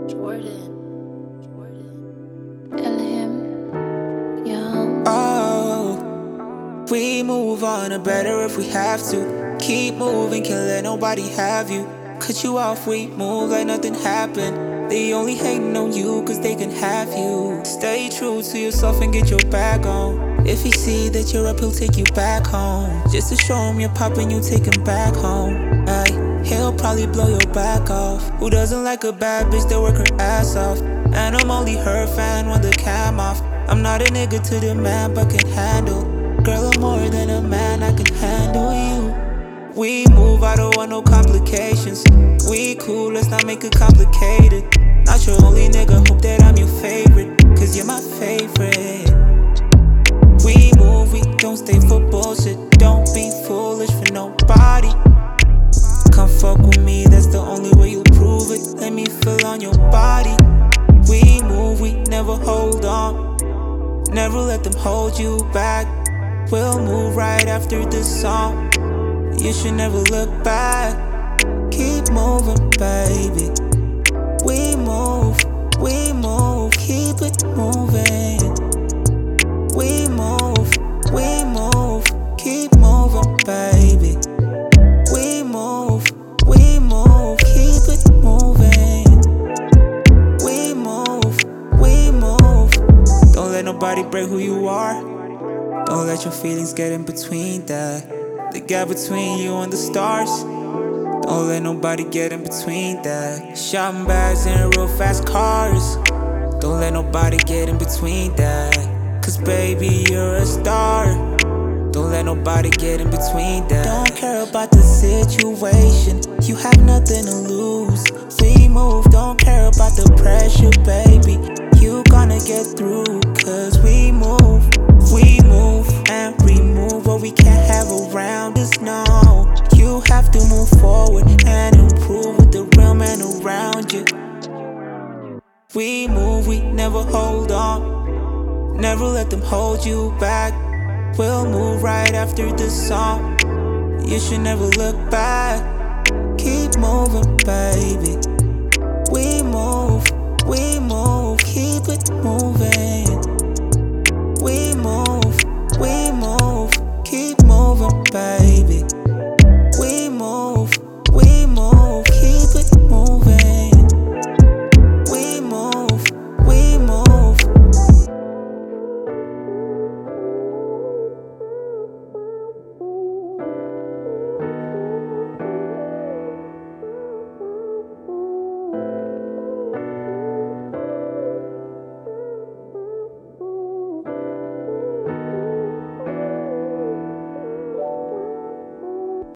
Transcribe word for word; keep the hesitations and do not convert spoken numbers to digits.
Jordan, Jordan, Elham, Young. Oh, we move on, or better if we have to. Keep moving, can't let nobody have you. Cut you off, we move like nothing happened. They only hating on you cause they can have you. Stay true to yourself and get your back on. If he see that you're up, he'll take you back home. Just to show him you're popping, you take him back home. Ay, he'll probably blow your back off. Who doesn't like a bad bitch that work her ass off? And I'm only her fan when the cam off. I'm not a nigga to the man, but can handle. Girl, I'm more than a man, I can handle you. We move, I don't want no complications. We cool, let's not make it complicated. Not your only nigga, hope that I'm your favorite, cause you're my favorite. We move, we don't stay for bullshit. Don't be foolish for nobody. Come fuck with me, that's the only way you'll prove it. Let me feel on your body. We move, we never hold on. Never let them hold you back. We'll move right after this song. You should never look back. Keep moving, baby. We move, we move, keep it moving. We move, we move, keep moving, baby. We move, we move, keep it moving. We move, we move. Don't let nobody break who you are. Don't let your feelings get in between that. The gap between you and the stars. Don't let nobody get in between that. Shopping bags in real fast cars. Don't let nobody get in between that. Cause baby, you're a star. Don't let nobody get in between that. Don't care about the situation. You have nothing to lose. We move, don't care about the pressure, baby. You gonna get through, cause we move. We move and remove what we can't have around us, no. You have to move forward and improve with the real man around you. We move, we never hold on. Never let them hold you back. We'll move right after this song. You should never look back. Keep moving, baby. We move, we move, keep it moving.